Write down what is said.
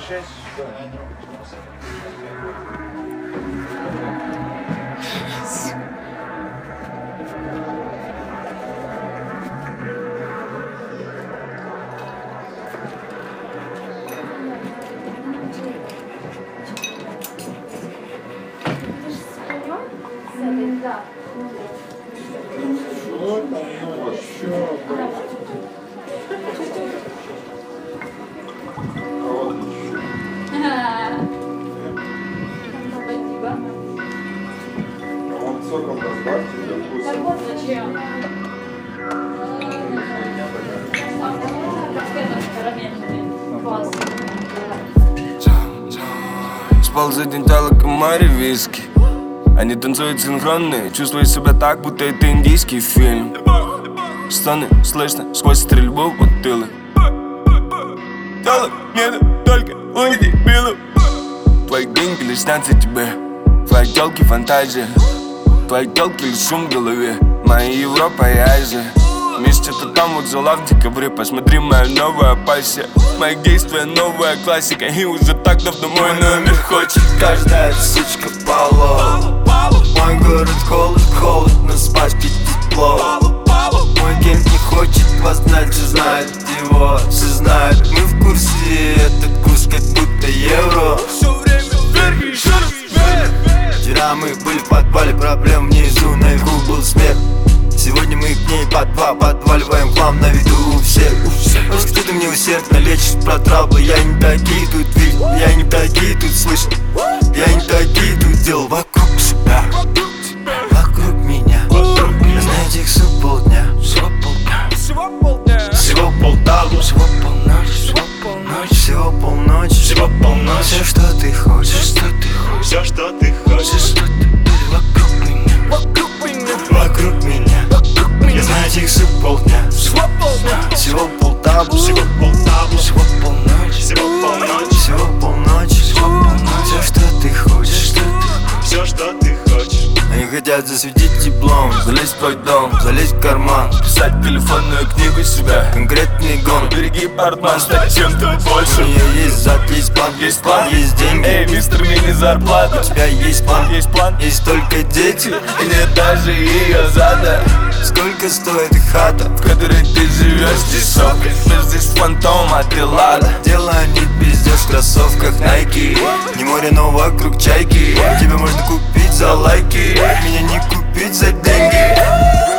возвращайся сюда. Да. Что там еще? Спасибо. А вам соком разбавьте для вкуса. Так вот зачем? Спал за день комари виски. Они танцуют синхронные, чувствую себя так, будто это индийский фильм. Стоны слышно сквозь стрельбу бутылок. Тело нет только у дебилов. Твои деньги лишь снятся тебе, твои тёлки фантазия, твои тёлки лишь шум в голове. Моя Европа и Азия. Вместе то там вот зала в декабре. Посмотри, моя новая пассия, мои действия новая классика. И уже так давно мой номер хочет каждая сучка Павло. Мой город холодно, спать пить тепло. Мой кент не хочет вас знать, все знают его, все знают. Мы в курсе, этот курс как будто евро. все время вверх, еще раз вверх. Вчера мы были в подвале, проблем внизу, наверху был смех. Сегодня мы к ней по два подваливаем к вам на виду у всех. Может, кто-то мне усердно лечит про траблы. Я не такие тут видел, я не такие тут слышал. Я не такие тут делал вокруг себя, вокруг меня. Знаете, их всего полдня, Всего полдня, всего полтаву, всего полночи, всего полночи, всего полночи. Все, что ты хочешь, все, что ты хочешь, вокруг меня, вокруг меня. Я знаю, их всего полдня, всего полтаву, всего полночи, всего полночи, все, что ты хочешь, все, что ты хочешь. Они хотят засветить теплом, залезть в твой дом, залезть в карман, писать телефонную книгу себя. конкретный гон. Береги портман, стать чем-то У больше. нее есть зад, есть план, Есть план, есть деньги. Эй, мистер, мини-зарплата. У тебя есть план, Есть план, есть только дети. и нет даже ее зада, Сколько стоит их хата, в которой ты живешь. Здесь сопли, но здесь фантом, а ты лада. дело не пиздец в кроссовках Nike. Не море, но вокруг чайки. Тебя можно купить за лайки, меня не купить за деньги.